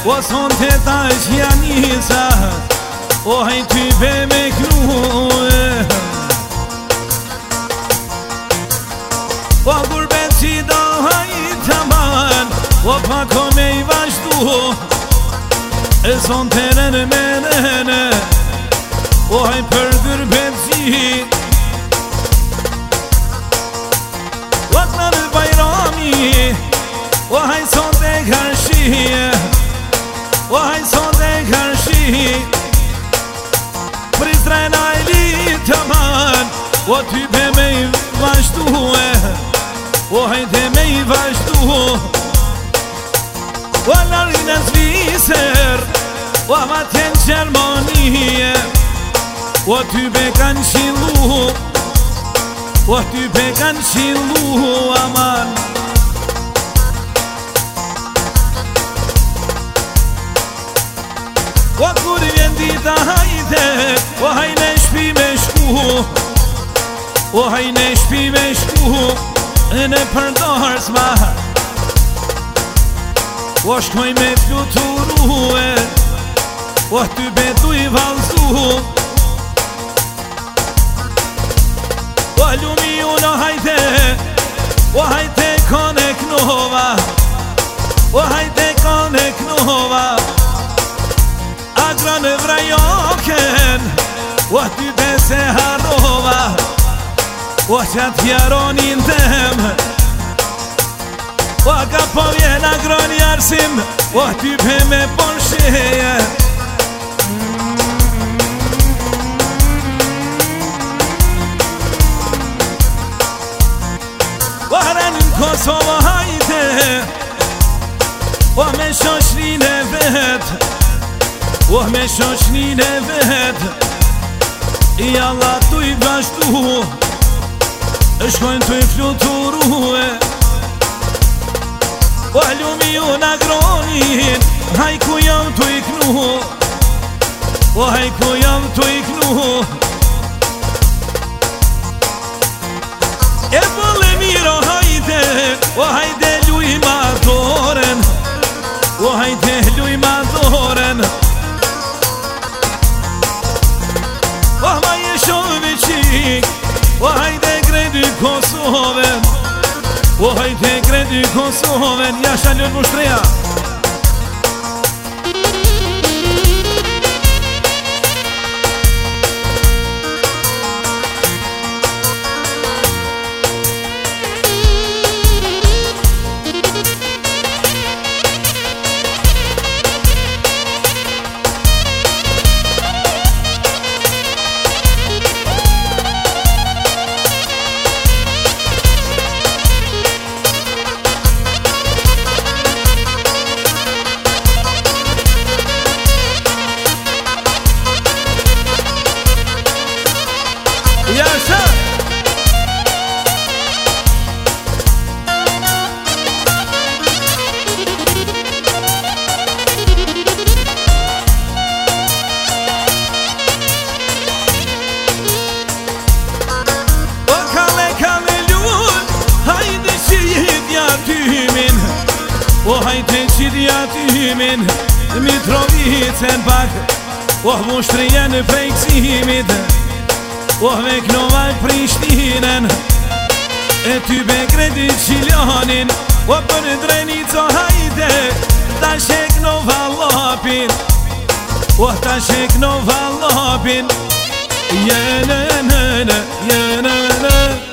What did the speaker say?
O son te tash janisa O hajt ty be me knue O gurbet që do hajt të man O pako me I vazhdu E son të rënë me nëne O hajt për gurbet që O të në bajrami O hajt son të kërshie O hajt son të kërshie Prizrena I li të man O ty be me I vazhdu O hajde me I vazhdu O larin e zviser O amatjen Gjermanie O ty be kanë qilu O ty be kanë qilu aman O kur vjen dita hajde O hajne shpi me shku O hajne shpi me shku Në përdor s'ma O shkoj me fluturu O ty betu I valzu O lumi uno hajde O hajde kone knova O hajde kone knova Agra në vrajoken O ty bese harova O qatë jaronin tem O ka po vjen agron jarsim O ty pe me porsheje O hrenin Kosovo hajde O me shoshnin e vet O me shoshnin e vet I Allah tu I vazhdu Shkojnë të I fluturu O lumi unë agronin Hajku jam të I knu O hajku jam të I knu E bëlle miro hajde O hajde luj ma doren O hajde luj ma doren O ma jeshovi qik O hajde kredi Kosoven O hajde kredi Kosoven Jasha ljën mushtreja Jasha O kale kale ljun Hajde qidja tymin O hajde qidja tymin Mitrovicen pak O mushtrien prej kësimit O me knovaj Prishtinen E ty be kredi Qiljanin O për drenico hajde Ta shek no valopin O ta shek no valopin Jene